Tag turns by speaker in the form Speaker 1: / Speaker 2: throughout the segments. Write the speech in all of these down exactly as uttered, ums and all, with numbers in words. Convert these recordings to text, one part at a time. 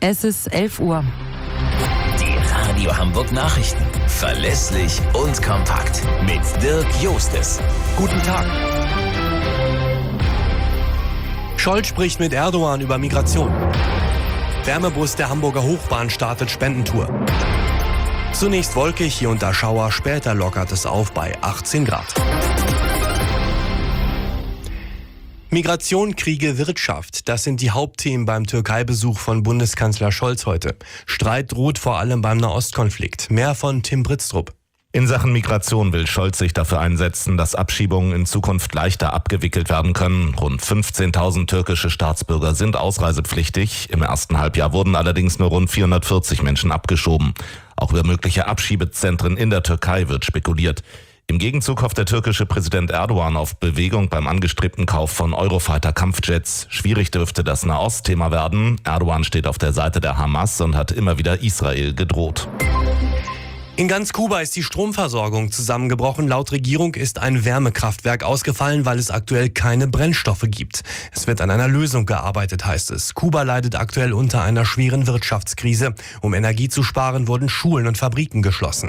Speaker 1: Es ist elf Uhr.
Speaker 2: Die Radio Hamburg Nachrichten. Verlässlich und kompakt. Mit Dirk Jostes.
Speaker 3: Guten Tag. Scholz spricht mit Erdogan über Migration. Wärmebus der Hamburger Hochbahn startet Spendentour. Zunächst wolkig, hier und da Schauer, später lockert es auf bei achtzehn Grad. Migration, Kriege, Wirtschaft, das sind die Hauptthemen beim Türkei-Besuch von Bundeskanzler Scholz heute. Streit droht vor allem beim Nahostkonflikt. Mehr von Tim Britztrup.
Speaker 4: In Sachen Migration will Scholz sich dafür einsetzen, dass Abschiebungen in Zukunft leichter abgewickelt werden können. Rund fünfzehntausend türkische Staatsbürger sind ausreisepflichtig. Im ersten Halbjahr wurden allerdings nur rund vierhundertvierzig Menschen abgeschoben. Auch über mögliche Abschiebezentren in der Türkei wird spekuliert. Im Gegenzug hofft der türkische Präsident Erdogan auf Bewegung beim angestrebten Kauf von Eurofighter-Kampfjets. Schwierig dürfte das Nahost-Thema werden. Erdogan steht auf der Seite der Hamas und hat immer wieder Israel gedroht.
Speaker 3: In ganz Kuba ist die Stromversorgung zusammengebrochen. Laut Regierung ist ein Wärmekraftwerk ausgefallen, weil es aktuell keine Brennstoffe gibt. Es wird an einer Lösung gearbeitet, heißt es. Kuba leidet aktuell unter einer schweren Wirtschaftskrise. Um Energie zu sparen, wurden Schulen und Fabriken geschlossen.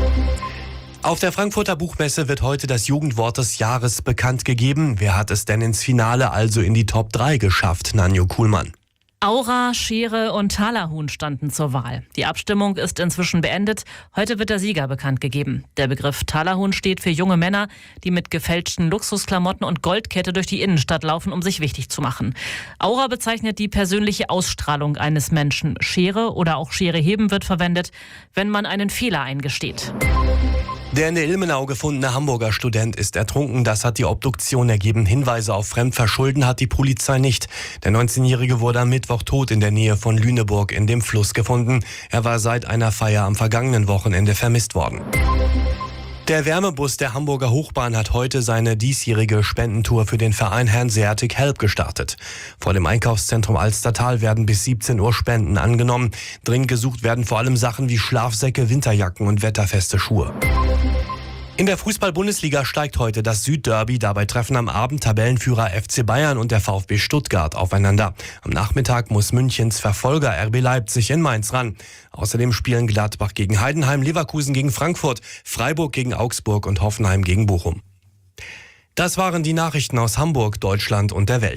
Speaker 3: Auf der Frankfurter Buchmesse wird heute das Jugendwort des Jahres bekannt gegeben. Wer hat es denn ins Finale, also in die Top drei geschafft? Nanjo Kuhlmann.
Speaker 5: Aura, Schere und Talerhuhn standen zur Wahl. Die Abstimmung ist inzwischen beendet. Heute wird der Sieger bekannt gegeben. Der Begriff Talerhuhn steht für junge Männer, die mit gefälschten Luxusklamotten und Goldkette durch die Innenstadt laufen, um sich wichtig zu machen. Aura bezeichnet die persönliche Ausstrahlung eines Menschen. Schere oder auch Schere heben wird verwendet, wenn man einen Fehler eingesteht.
Speaker 3: Der in der Ilmenau gefundene Hamburger Student ist ertrunken. Das hat die Obduktion ergeben. Hinweise auf Fremdverschulden hat die Polizei nicht. Der neunzehnjährige wurde am Mittwoch tot in der Nähe von Lüneburg in dem Fluss gefunden. Er war seit einer Feier am vergangenen Wochenende vermisst worden. Der Wärmebus der Hamburger Hochbahn hat heute seine diesjährige Spendentour für den Verein Hanseatic Help gestartet. Vor dem Einkaufszentrum Alstertal werden bis siebzehn Uhr Spenden angenommen. Dringend gesucht werden vor allem Sachen wie Schlafsäcke, Winterjacken und wetterfeste Schuhe. In der Fußball-Bundesliga steigt heute das Südderby. Dabei treffen am Abend Tabellenführer F C Bayern und der VfB Stuttgart aufeinander. Am Nachmittag muss Münchens Verfolger R B Leipzig in Mainz ran. Außerdem spielen Gladbach gegen Heidenheim, Leverkusen gegen Frankfurt, Freiburg gegen Augsburg und Hoffenheim gegen Bochum. Das waren die Nachrichten aus Hamburg, Deutschland und der Welt.